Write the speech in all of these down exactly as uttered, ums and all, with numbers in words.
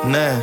Nah.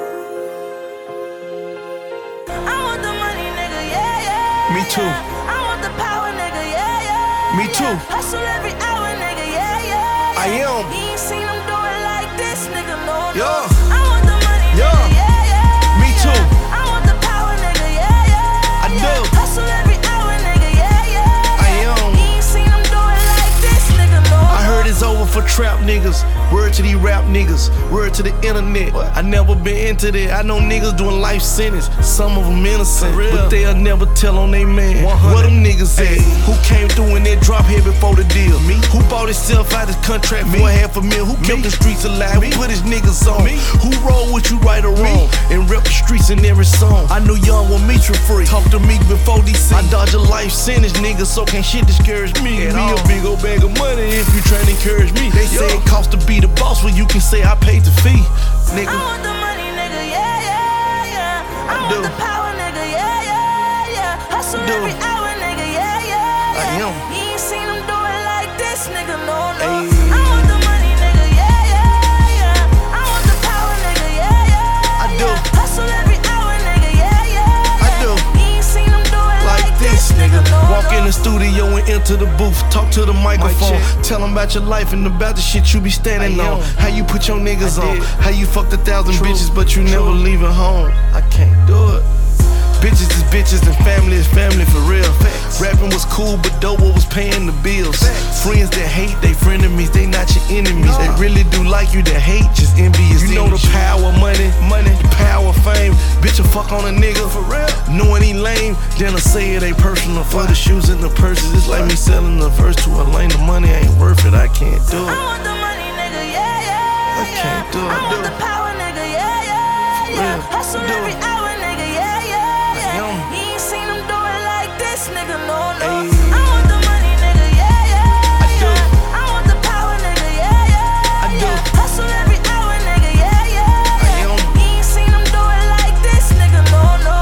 I want the money, nigga, yeah, yeah. Me too. I want the power, nigga, yeah, yeah. Me too. Hustle every hour, nigga, yeah, yeah. I am. You ain't seen them do it like this, nigga, no, no. Yeah. I want the money, Yeah. nigga, yeah, yeah. Me too. I want the power, nigga, yeah, yeah. I do. Hustle every hour, nigga, yeah, yeah. I am. You ain't seen them do it like this, nigga, no, no. I heard it's over for trap niggas. Word to these rap niggas. Word to the internet. I never been into that. I know niggas doing life sentence. Some of them innocent, but they'll never tell on they man. Where them niggas at? Who came through in that drop here before the deal? Me. Who bought himself out his contract for a half a mil? Who kept the streets alive? Who put his niggas on? Me. Who roll with you right or wrong? And rep the streets in every song. I knew young when Mitra free. Talk to me before D C. I dodge a life sentence, nigga, so can't shit discourage me. Give me a big old bag of money if you tryna encourage me. They say it costs to be the boss, well you can say I paid the fee, nigga. I want the money, nigga, yeah, yeah, yeah. I, I want do. the power, nigga, yeah, yeah, yeah. Hustle do. every hour, nigga, yeah, yeah, I yeah. am. You ain't seen them do it like this, nigga, no, no. Ayy. I want the money, nigga, yeah, yeah, yeah. I want the power, nigga, yeah, yeah, I do. yeah. Hustle every hour, nigga, yeah, yeah, I yeah. do. You ain't seen them do it Like like, this, nigga. no, Walk no. in the studio and enter the booth. Talk to the microphone. Tell them about your life and about the shit you be standing I on. am. How you put your niggas I on. did. How you fucked a thousand True. bitches, but you True. never leaving home. I can't do it. Bitches is bitches and family is family for real. Facts. Rapping was cool, but dope was paying the bills. Facts. Friends that hate, they frenemies, they not your enemies. No. They really do like you, that hate just envious. You know the power of money, money, the power of fame. Bitch, a fuck on a nigga for real. Knowing he lame, then I say it ain't personal. For the shoes and the purses, it's like me selling the verse to a lane. The money ain't worth it, I can't do I it. want the money, nigga, yeah, yeah. I can't do it. I want the power, nigga, yeah, yeah, yeah. real. Hustle Do every it. hour, nigga, yeah, yeah, yeah. am. You ain't seen them do it like this, nigga, no, no. Ayy. I want the money, nigga, yeah, yeah, I do. yeah. I want the power, nigga, yeah, yeah, I do. yeah. Hustle every hour, nigga, yeah, yeah, I yeah. am. You ain't seen them do it like this, nigga, no, no.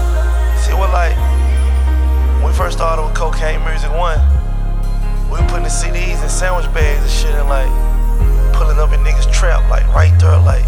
See what, like, when we first started with Cocaine Music One, we were putting the C Ds in sandwich bags and shit and like pulling up in niggas' trap, like right there, like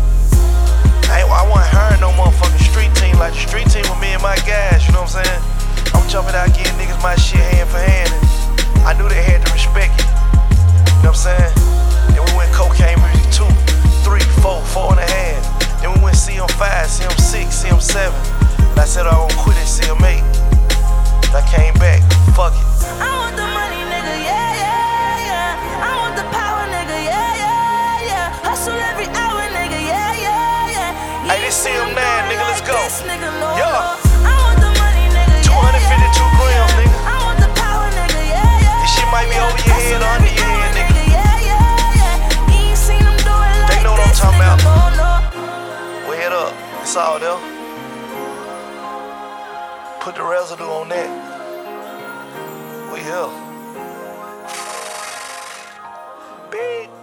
I, ain't, I wasn't hiring no motherfucking street team. Like the street team with me and my guys, you know what I'm saying? I'm jumping out getting niggas my shit hand for hand, and I knew they had to respect it. You know what I'm saying? Then we went Cocaine Music Two, Three, Four, Four and a half. Then we went C M Five, C M Six, C M Seven. And I said I won't quit at C M Eight. And I came back, fuck it. I want the money, nigga, yeah, yeah, yeah. I want the power, nigga, yeah, yeah, yeah. Hustle every hour, nigga, yeah, yeah, yeah. Hey, this C M nine, nigga, let's go. This nigga, no, Yeah. no. I want the money, nigga, yeah, two hundred fifty-two yeah, grams, nigga. I want the power, nigga, yeah, yeah. This shit might be over your head or under your head, nigga. Yeah, yeah, yeah. You ain't seen them do it like They know what I'm this, talking nigga, about. no, no. Well, head up. It's all there. Put the residue on that. We here. Big.